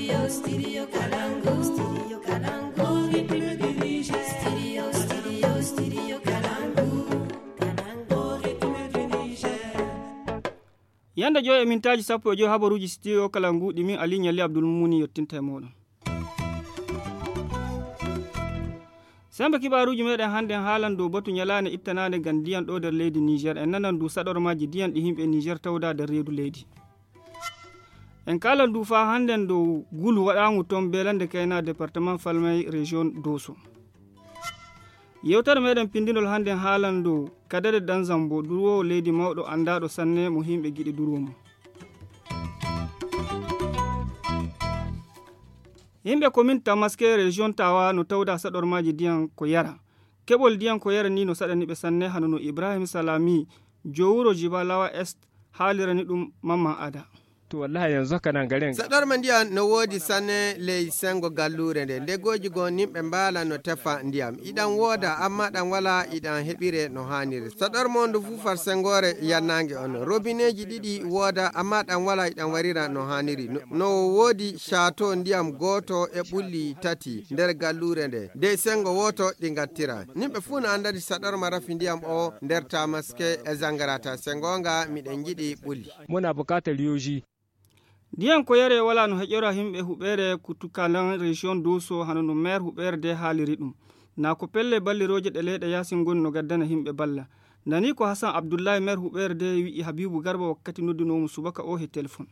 Studio Kalangu. Studio Kalangu. Rythme du Niger. Studio Kalangu. Kalangu. Rythme du Niger. Yanda joy e mintaji sappo e joy habaruji Studio Kalangu ɗimin Ali Nyalli Abdul Muni yettinta e moɗon. Sembe kibaruji meɗen hande haalan dow batu nyalane ittanade gan diyan ɗo nder leydi Niger en nanan du saɗormaji diyan ɗi himɓe Niger tawda nder reedu leydi. En kalan du fa handen dow gulu waɗangu ton Belande Kayna département Falmay région Dosso. Yewtere meɗen pindinol hande haalan dow Kadade Danzambo durwowo leydi mawɗo andaɗo sanne mo himɓe giɗi durwomo. Himɓe commune Tamaske région Tawa no tawda saɗormaji diyan ko yara. Keɓol diyan ko yara ni no saɗaniɓe sanne hano no Ibrahim Salami jowuro Jibalawa Est haalirani ɗum Mamman Ada. To wallahi yanzu kana garin sadar mandiya no wodi sanne ley sengo gallure nde goji go nimɓe mbala no tefa ndiyam idan woda amma dan wala idan heɓire no haniri sadar mondo fufar sengore yannange on robineji ɗiɗi woda amma dan wala idan warira no haniri no wodi chateau ndiyam goto e ɓulli tati nder gallure nde sengo woto ɗi gattira nimɓe fu no andadi sadar ma rafi ndiyam o nder Tamaske e Zangarata sengonga miɗen jiɗi ɓulli muna bukatar yoji diyan ko yare wala no heƴora himɓe huɓere kutukalan région Dosso hano no maire huɓere de haaliri ɗum na ko pelle balliroje ɗe leyɗe yasin goni no gaddana himɓe balla nani ko Hassan Abdoullahi maire huɓere de wi'i Habibou Garba wakkati noddinomo subaka o he téléphone.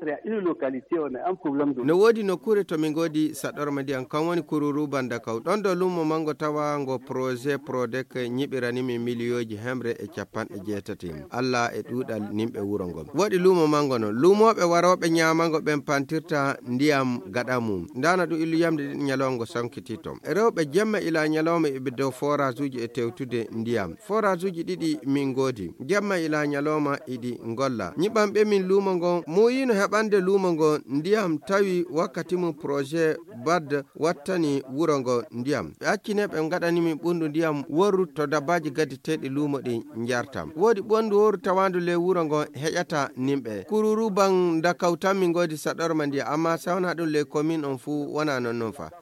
No wodi nokkure to min godi saɗorma ndiyam kan woni kururu banda kaw ɗon do lumo mango tawa ngo projet prodec ñiɓiranimi milliyoji hemre e 80 Allah e ɗuɗal nimɓe wuro ngol woɗi lumo mango non lumoɓe waroɓe ñamango ɓen pantirta ndiyam gaɗa mum ndana ɗum illu yamde ɗiɗi ñalawgo sankiti tom rewɓe jemma ila ñalawma eɓe dow forage uji e tewtude ndiyam forage uji ɗiɗi min godi jemma ila ñalawma iɗi golla ñiɓamɓe min lumo ngon muyino heɓande lumo ngo ndiyam tawi wakkati mum projet bad wattani wuro ngo ndiyam ɓe accine ɓe gaɗanimi ɓundu ndiyam worru to dabbaji gadditeɗi lumo ɗi jartam woodi ɓondu worru tawandu le wuro ngo heƴata nimɓe kururu ban dakaw tan min godi saɗorma ndiyam amma sawna ɗum le commune on fu wona non fa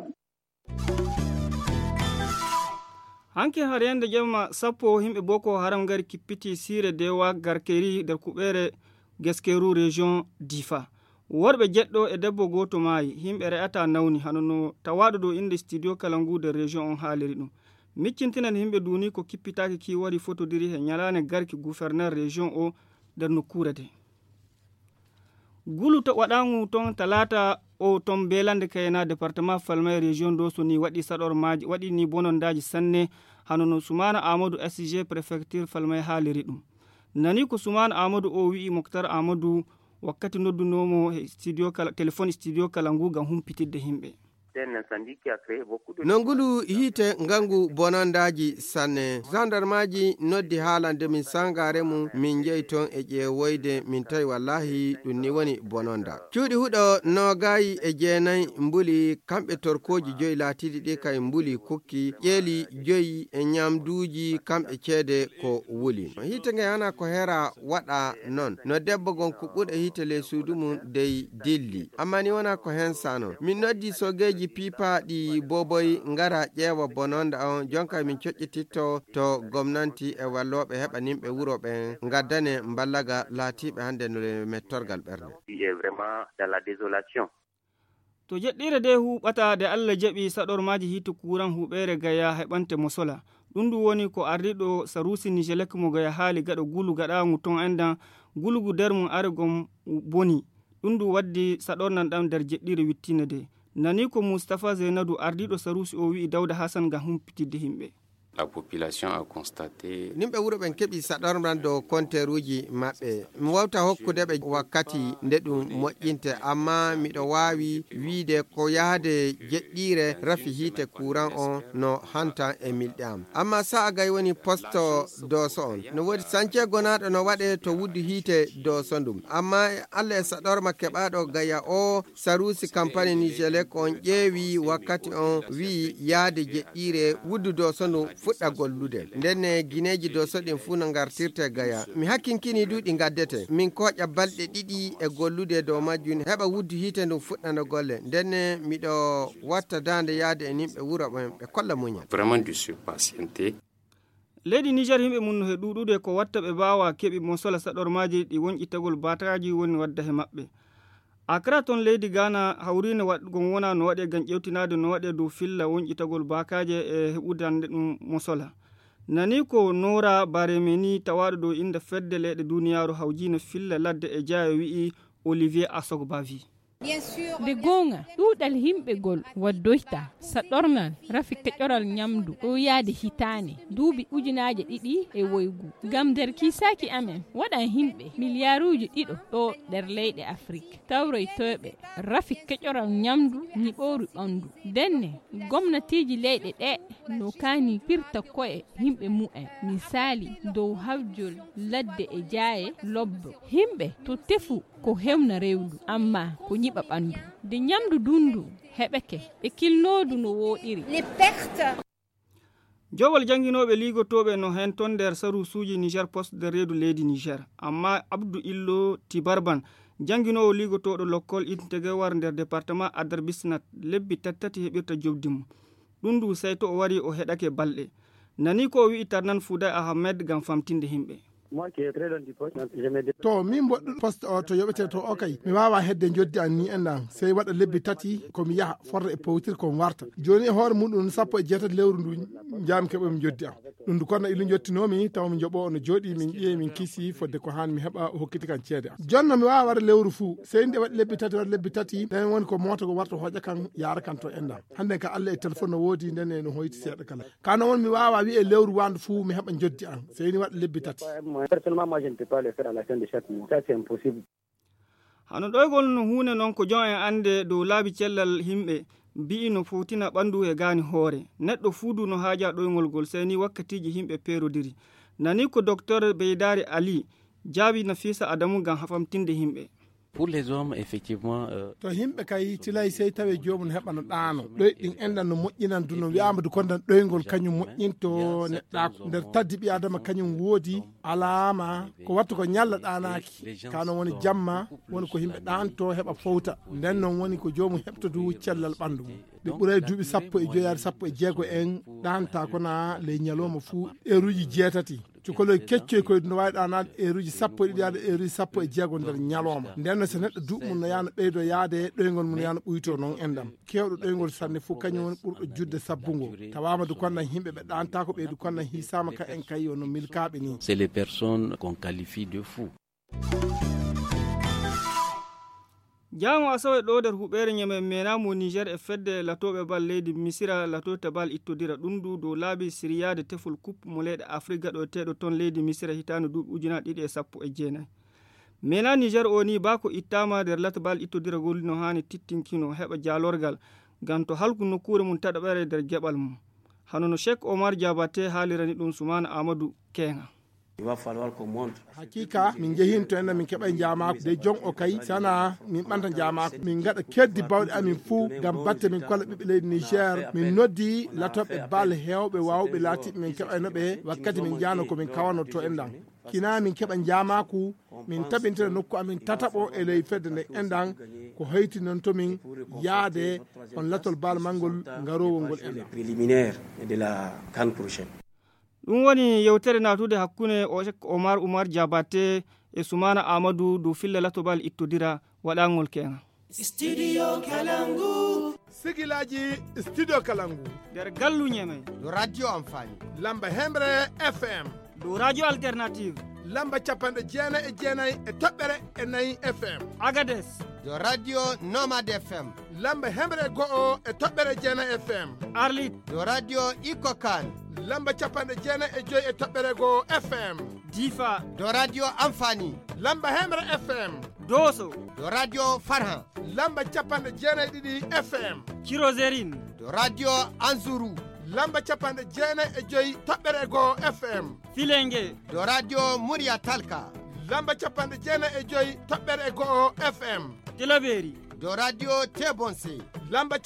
hanki har yande jemma sappo himɓe Boko Haram gari kippiti sire dewa garkeri nder kuɓere Geskeru région Difa worɓe jeɗɗo e debbo goto maayi himɓe re'ata nawni hano no tawaɗo dow inde Studio Kalangu de région on haaliri ɗum miccintinan himɓe duni ko kippitaki ki wari fotodiri he ñalane garki gouverneur région o nder nokkure de gulu to waɗangu ton talata o ton Belande Kayna département Falmay région Dosso ni waɗi saɗormaji waɗi ni bonondaji sanne hano no Soumana Amadou SG préfecture Falmay haaliri ɗum nani ko Soumana Amadou o wi'i Moktar Amadou wakkati noddunomo studio téléphone Studio Kalangu gam humpitidde himɓe no ngulu hiite ngangu bonandaji sanne gendarmaji noddi haalande min sangare mum min jeeyi ton e ƴeewoyde min tawi wallahi ɗum ni woni bononda cuuɗi huɗo no gayi e jeenayi mbuli kamɓe torkoji joyi laatiɗi ɗi kay mbuli kukki ƴeeli joyi e ñamduji kamɓe ceede ko wuli hiite nge hana ko hera waɗa non no debbo gon kuɓɓuɗe hiite ley suudu mum dey dilli amma ni wona ko hen sano min noddi sogeji pipa ɗi boboy ngara ƴeewa bononda on jonka min coƴƴititto to gomnanti e walloɓe heɓa nimɓe wuro ɓen gaddane mballaga laatiɓe hande no mettorgal ɓernde to jeɗɗire de huɓata de Allah jaɓi saɗormaji hiito kuran huɓere gaya heɓante mo sola ɗum ndu woni ko ardiɗo Sarusi Nijelek mo gaya haali gaɗo gulu gaɗagu ton endan gulugu nder mum argom boni ɗum ndu waddi saɗornan ɗam nder jeɗɗire wittine de nani ko Moustapha Zainadou ardiɗo Sarusi o wi'i Dawda Hassan gam humpitidde himɓe La population a constaté nimɓe wuro ɓen keɓi saɗorman dow compteruji maɓɓe mi wawta hokkude ɓe wakkati nde ɗum moƴƴinte amma miɗo wawi wiide ko yahde jeɗɗire rafi hiite courant on no hantan e milɗam amma sa'a gay woni poste Dosso on no wodi sancie gonaɗo no waɗe to wuddu hiite Dosso ndum amma Allah e saɗorma keɓaɗo gaya o Sarusi campagne Nijelek on ƴeewi wakkati on wi yaade jeɗɗire wuddu Dosso ndum fuɗɗa gollude ndenne guineji dow soɗin fuu no gartirte gaya mi hakkinkini duuɗi gaddete min koƴa balɗe ɗiɗi e gollude dow majjum heɓa wuddu hiite ndum fuɗɗano golle ndenne miɗo watta dande yaade e nimɓe wuro ɓen ɓe kolla muñal vraiment du surpatienté. leydi niger himɓe mum no he ɗuɗude ko watta ɓe mbawa keɓi mo sola saɗormaji ɗi wonƴitagol bataji woni wadda he maɓɓe. akra toon leydi ghana hawrino waɗgon wona no waɗe gam ƴewtinade no waɗe dow filla wonƴitagol bakaje e heɓudande ɗum mo sola. nani ko nora baremeni tawaɗo dow inde fedde leyɗe duniyaru hawjino filla ladde e jaayo wi'i Olivier Asogba wi de gonga ɗuɗal himɓegol waddoyta saɗornal rafi keƴoral ñamdu ɗo yaade hitane duuɓi ujunaje ɗiɗi e woygu gam nder kisaki amen waɗan himɓe milliyaruji ɗiɗo ɗo nder leyɗe afrique tawroytoɓe rafi keƴoral ñamdu ñiɓoru ɓandu denne gomnatiji leyɗe ɗe no kani pirta koye himɓe mu'en misali dow hawjol ladde e jaaye lobbo himɓe to tefu ko hewna rewdu amma ko ñiɓa ɓandu de ñamdu dundu heɓeke ɓe kilnodu no woɗiri jowol jangguinoɓe ligotoɓe no hen ton nder saru suuji Niger Post nder reedu leydi Niger amma Abdou Illo Tibarban jangguinowo ligotoɗo lokkol integewar nder département Adar Bisnat lebbi tattati heɓirta jobdi mum ɗum ndu sey to o wari o heɗake balɗe nani ko o wi'i Tarnan Fouday Ahmed gam famtinde himɓe to min mboɗɗo poste o to yoɓete to o kay mi wawa hedde joddi an ni enɗan sey waɗa lebbi tati komi yaha forre e powtir komi warta joni e hoore muɗum 17 lewru ndu jam keɓomi joddi am ɗum ndu kono ilu jottinomi taw mi jooɓo no jooɗi min ƴeewi min kiisi fodde ko hani mi heɓa o hokkiti kan ceede am jonno mi wawa waɗa lewru fuu sey nde waɗi lebbi tati waɗa lebbi tati nden woni ko mota ko warta hoƴa kan yaara kan to enɗam hande ka Allah e téléphone no woodi nden e no hoyti seeɗa kala kano won mi wawa wi e lewru wandu fuu mi heɓa joddi an sey ni waɗa lebbi tati personnellement moi je ne peux pas le faire à la fin de chaque mois ça c'est impossible hano ɗoygol no hunde noon ko jon en ande dow laabi cellal himɓe mbi'i no fotina ɓandu e gaani hoore neɗɗo fuudu no haaja ɗoygol gol sey ni wakkatiji himɓe peerodiri nani ko docteur Beydari Ali jaabi Nafisa Adamu gam famtinde himɓe pour les hommes effectivement to himɓe kay tilay sey tawi jomum heɓano ɗaano ɗoyɗin enɗan no moƴƴinandu no wiyama du kondan ɗoygol kañum moƴƴinto neɗɗako nder taddi ɓi adama kañum woodi alama ko wattu ko ñalla ɗanaki kano woni jamma woni ko yimɓe ɗanto heɓa fowta nden noon woni ko jomum heɓta du cellal ɓandu mum ɓe ɓuuray duuɓi 10 en ɗanta kona ley ñalowma fuu heure uji 6 cukoloy keccoy koye no wawi ɗanade heure uji 10 yaade heure uji 16 nder ñalowma nden so neɗɗo duuɓi mum no yana ɓeydo yaade ɗoygol mum no yana ɓuyto noon endam kewɗo ɗoygol sanne fof kañum woni ɓurɗo judde sabbugo tawama du konnan yimɓe ɓe ɗanta ko ɓeydu konnan hisama ka en kay no milkaɓe ni c'est les personnes qu'on qualifie de fous. jango asawe ɗo nder huɓere ñeme menamo Niger e fedde latoɓe bal leydi Misira latote bal ittodira ɗum du dow laabi siriyade tefol coupe mo leyɗe Afrique ɗo teɗo ton leydi Misira hitande duuɓi ujunnaje 219 mena Niger o ni bako ittama nder lata bal ittodira gol no hani tittinkino heɓa jalorgal gam to halku nokkure mum taɗaɓere nder geɓal mum hano no Cheikh Omar Diabaté haalirani ɗum Soumana Amadou Kenga. Il va falloir qu'on montre. Hakika min jehinto en min keɓa jamako de jong o kay sana min ɓanta jamako min gaɗa keddi bawɗe amin fuu gam batte min kolla ɓiɓɓe leydi Niger min noddi latoɓe bal hewɓe wawɓe laatiɓe min keɓaynoɓe wakkati min jano komin kawano to enɗan kina min keɓa jamako min tabintira nokku amin tataɓo e ley fedde nde enɗan ko hoyti noon tomin yaade on latol bal mangol garowol ngol enɗan préliminaire de la CAN prochaine. ɗum woni yewtere natude hakkunde Omar Diabaté e Soumana Amadou dow filla latobal ittodira waɗangol Kenga. Studio Kalangu. Sigilaji Studio Kalangu nder gallu ñeme do radio amfani lamba hemre FM dow radio alternative lamba 99 e toɓɓere e 4 FM Agades do radio Nomad FM lamba hemre go'o e toɓɓere 9 FM Arlit do radio Ikokan lamba 95 e toɓɓere 1 FM Difa do radio amfani lamba hemre FM Doso do radio Farhan lamba 92 FM Kirozerine do radio Anzuru lamba 95 toɓɓere 1 FM Filengue do radio Muria Talka lamba 95 toɓɓere 1 FM Tilaberi do radio Tebonse lamba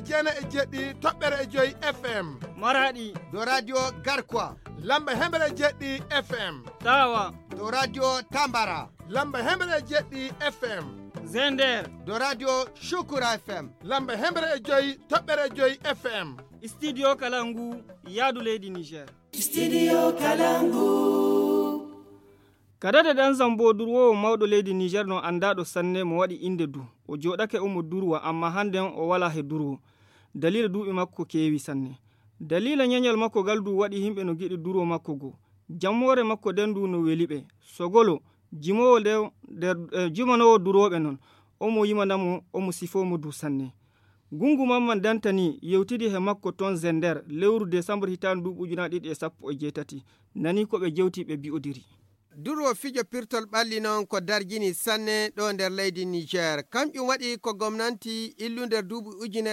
97.5 FM. Maradi do radio Garkwa lamba 100.7 FM. Tawa do radio Tambara lamba 100.7 FM. Zender do radio Shukura FM lamba 100.5 FM. Studio Kalangu yadu leydi Niger. Studio Kalangu. Kadade dan zambo durwo mawɗo leydi Niger no andaɗo sanne mo waɗi inde du o joɗake omo durwa amma hannden o wala he durwo dalila duuɓi makko keewi sanne dalila ñeñal makko gal du waɗi himɓe no giɗi durwo makko go jammore makko den du no weliɓe sogolo jimowo jimanowo duroɓe noon omo yimanamo omo sifomo du sanne gungu mamman dantani yewtidi he makko ton Zender lewru décembre hitan du 2018 nani ko ɓe jewti ɓe bi'odiri durwo fijo pirtol ɓalli noon ko darjini sanne ɗo nder leydi Niger kamƴum waɗi ko gomnanti illu nder duuɓi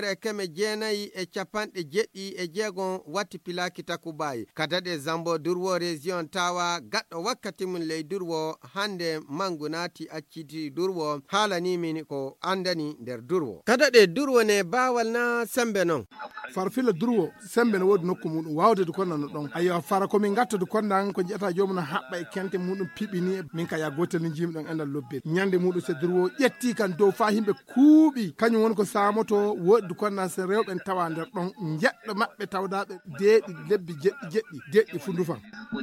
1997 watti pilaki takubayi kadaɗe zambo durwo région tawa gaɗɗo wakkati mum ley durwo hande mangu naati acciti durwo haalanimin ko andani nder durwo kadaɗe durwo ne bawal na sembe noon farfila durwo sembe ne wodi nokku muɗum wawdede konnano ɗon ayo fara komin gattade konnan ko jiyata jomum haɓɓa e kente muɗum piɓini min ka ya gotel ni jimi ɗon endal lobbe ñande muɗum se durwo ƴetti kan dow fa himɓe kuuɓi kañum woni ko samoto woɗɗi konna se rewɓen tawa nder ɗon jeɗɗo maɓɓe tawdaɓe deeɗi lebbi jeɗɗi deɗɗi fundufan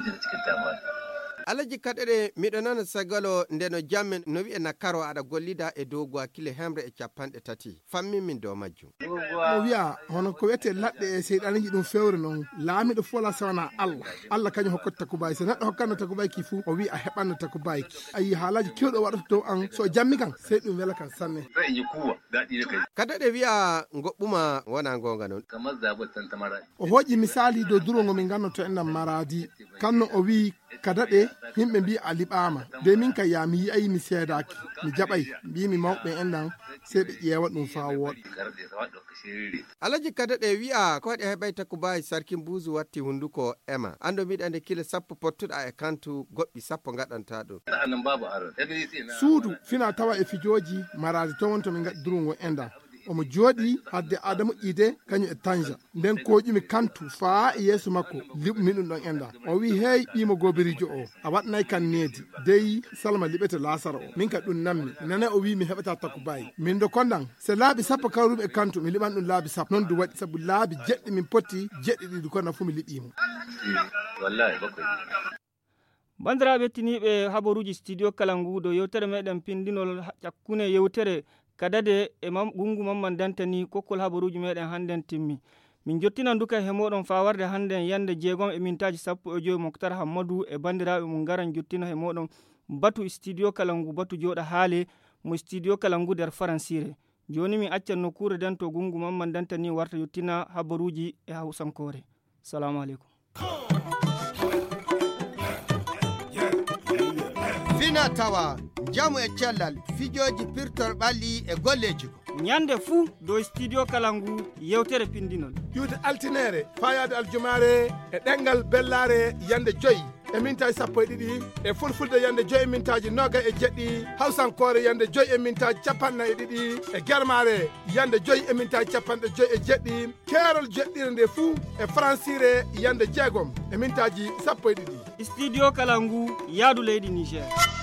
alaji kaɗeɗe miɗo nana sagalo ndeno jammen no wi'e nakaro aɗa gollida e dow gwakile 150 fammin min dow majjum o wiya hono ko wiyete laɗɗe e seyɗaniji ɗum fewre noon laamiɗo fola sawana Allah kañum hokkata takubayki so neɗɗo hokkanno takubayki fuu o wi a heɓanno takubayki ayi haalaji kewɗo waɗata dow an so jammi kan sey ɗum wela kan sanne kaɗeɗe wiya goɓɓuma wona gonga noon o hoƴi misali dow duro ngo min gannoto enɗam Maradi kanno o wi kadaɗe himɓe mbi a liɓama de min kay ya mi yi'ayi mi seedaki mi jaɓay mbimi mawɓe enɗan sey ɓe ƴeewa ɗum fa wooɗa alaji kadaɗe wi'a ko waɗi heɓay takubayi sarkin buuzu watti hunduko ema ando miɗande kilo 10 pottuɗa e kantu goɓɓi 10 gaɗanta ɗum suudu fina tawa e fijoji Maradi to won to min gaɗi durungo enɗan omo jooɗi hadde Adama Ide kañum e Tanja nden koƴumi kantu faa e yeeso makko liɓmi ɗum ɗon enda o wi hey ɓimo gobirijo o a waɗnayi kan needi dey Salma liɓete Lasara o min ka ɗum nammi nane o wi mi heɓata takubayi min do kondan se laabi 10 kawrumi e kantu mi liɓan ɗum laabi 10 noon du waɗi saabu laabi jeɗɗi min potti jeɗɗi ɗiɗi konna fuu mi liɓimo bandiraɓe tiniɓe habaruji studio Kalangu do yewtere meɗen pindinol ƴakkune yewtere kadade e gungu mamman dantani kokkol habaruji meɗen hannden timmi min jottinan duka he moɗon fa warde hannden yande 6 e mintaji 15 Moktar Hammadou e bandiraɓe mum garan jottino he moɗon batu studio Kalangu batu joɗa haale mo studio Kalangu nder faransire joni mi accan nokkure den to gungu mamman dantani warta yottina habaruji e hausankore salamu aleykum fina tawa jamu e cellal fijoji pirtol ɓalli e golleji ñande fuu dow studio Kalangu yewtere pindinol yude altinere fayade aljumare e ɗengal bellare yande 5 e mintaji 12 e fulfulde yande 5 e mintaji 27 hawsankore yande 5 e mintaji 42 e germare yande 5 e mintaji 57 keerol jeɗɗire nde fuu e francire yande 6 e mintaji 12 studio Kalangu yaadu leydi Niger